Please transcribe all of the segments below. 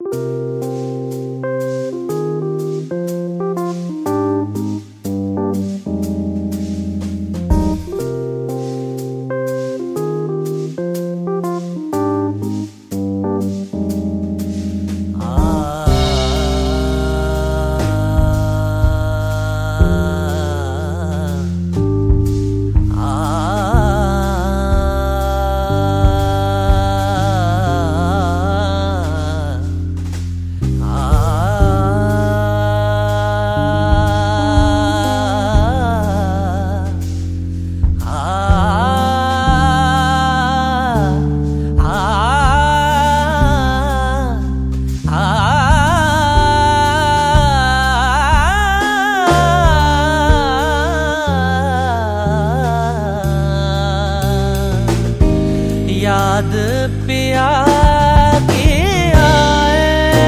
याद पिया की आए,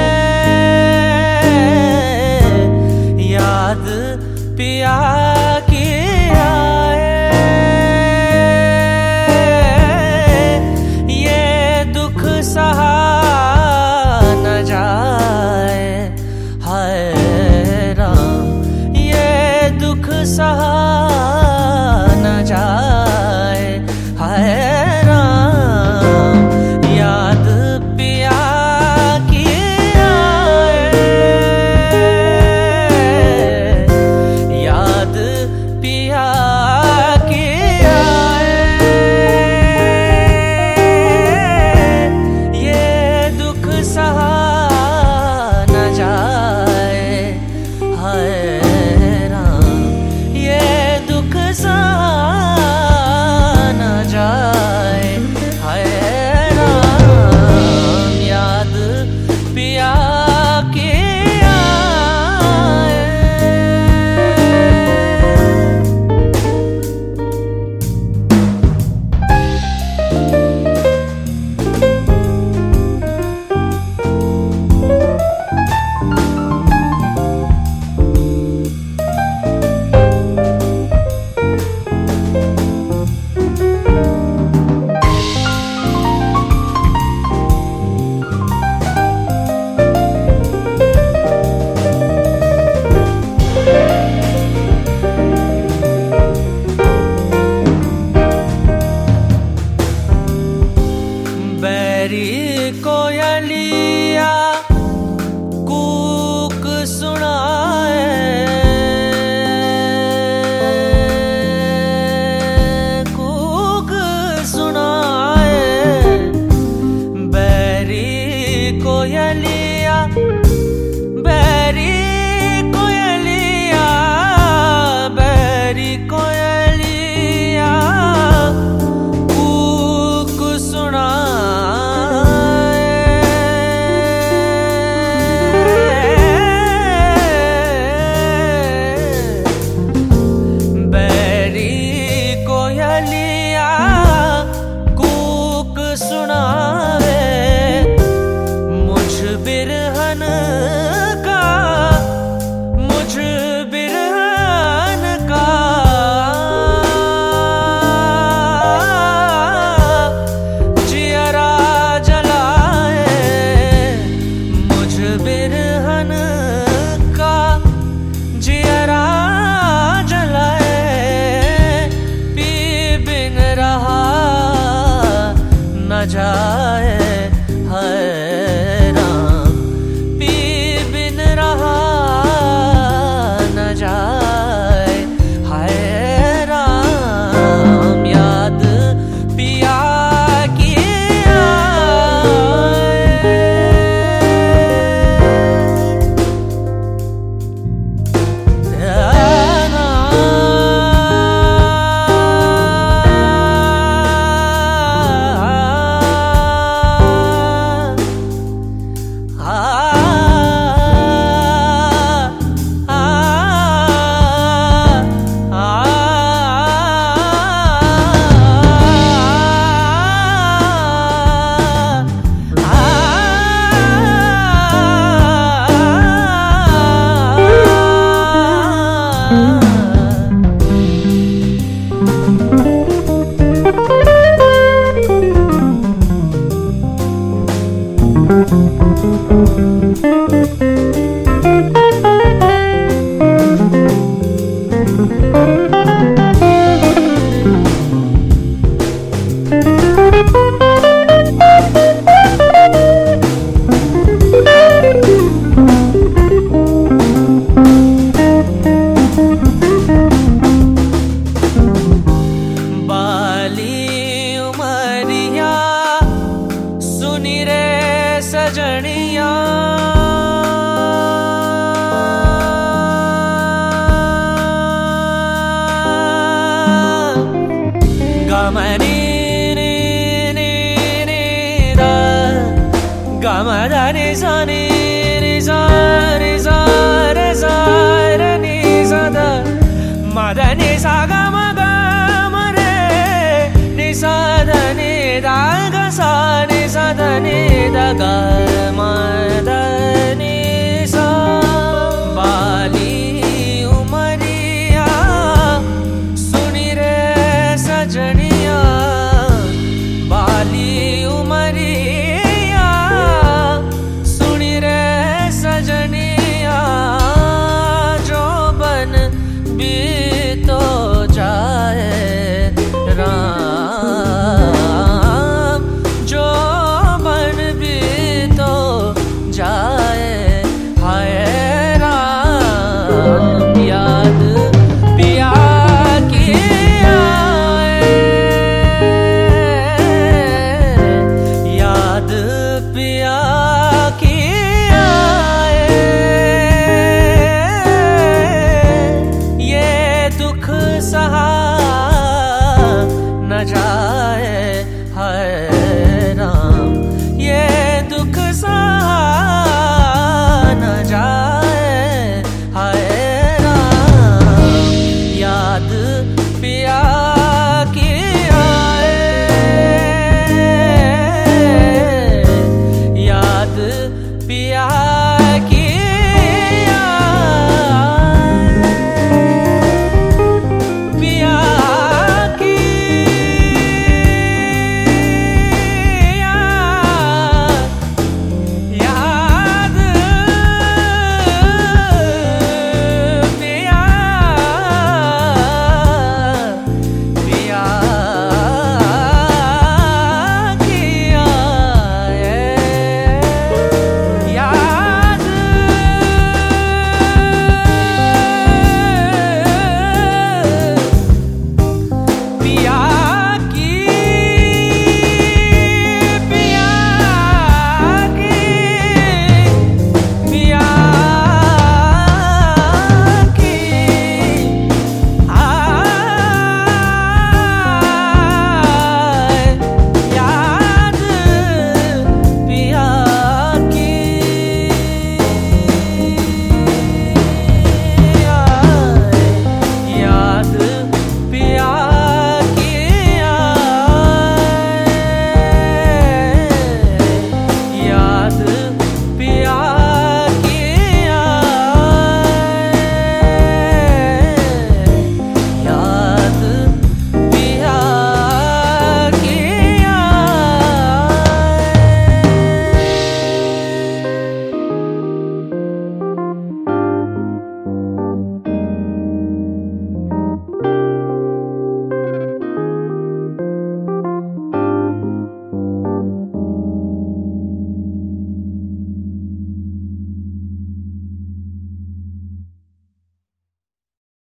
याद पिया की आए, ये दुख सहा न जाए, हाय राम ये दुख सहा न जाए, हाय कोयलिया कूक सुनाए, कूक सुनाए, बैरी कोयलिया, बैरी कोयलिया, बैरी कोयलिया कूक सुनाए, बिरहन का सजनिया गमनी नी नी नी दा गमदा नि सा नि नि सा नि सा रे सा रे नि सा दा मद नि सा ग म ग म रे नि सा ध नि दा ग सा नि सा ध नि दा ग म द नि सा बाली उमरिया सुनी रे सजनिया बाली उमरिया सुनी रे सजनिया जो बन बीतो जाए राम जो बन बीतो जाए हाय राम याद पिया की आए याद पिया की आए ये दुख सहा न जाए हाय राम ये दुख सहा न जाए हाय राम याद पिया की आए याद पिया